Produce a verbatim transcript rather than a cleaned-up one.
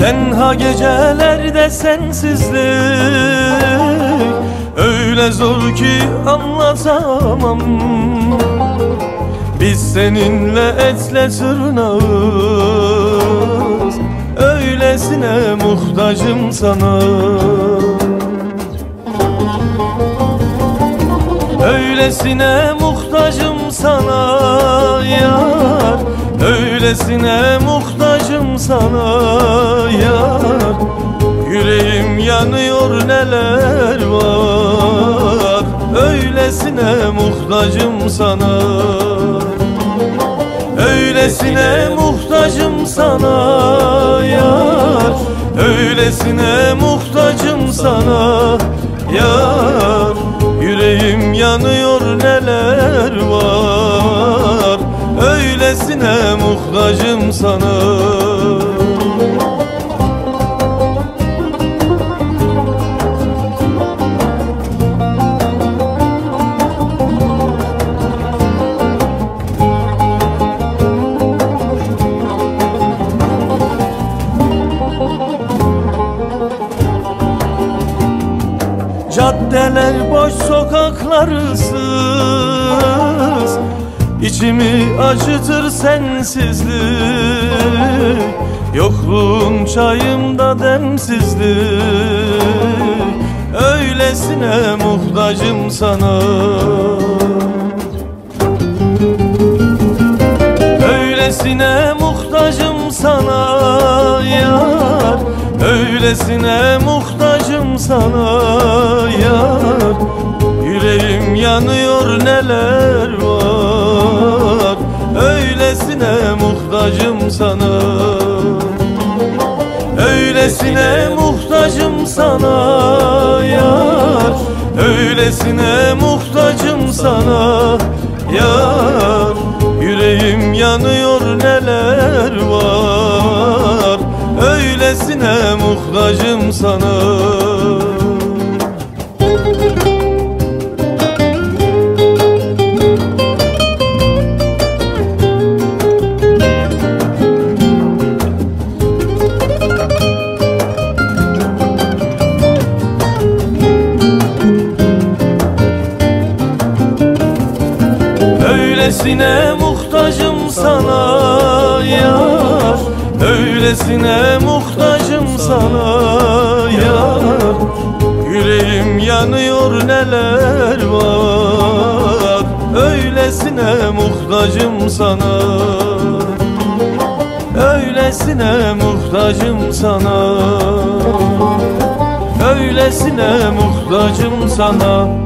Tenha gecelerde sensizlik öyle zor ki anlatamam. Biz seninle etle tırnağız, öylesine muhtacım sana. Öylesine muhtacım sana yar, öylesine muhtacım sana yar. Yüreğim yanıyor, neler var, öylesine muhtacım sana. Öylesine muhtacım sana yar, öylesine muhtacım sana yar. Yüreğim yanıyor, neler var, öylesine muhtacım sana. Caddeler boş, sokaklar ıssız, İçimi acıtır sensizlik. Yokluğun çayımda demsizlik, öylesine muhtacım sana. Öylesine muhtacım sana yar, öylesine muhtacım sana yar. Yüreğim yanıyor, neler var, öylesine muhtacım sana. Öylesine muhtacım sana yar, öylesine muhtacım sana yar. Yüreğim yanıyor, neler var, öylesine muhtacım sana. Öylesine muhtacım sana yar, öylesine muhtacım sana yar. Yüreğim yanıyor, neler var, öylesine muhtacım sana. Öylesine muhtacım sana, öylesine muhtacım sana.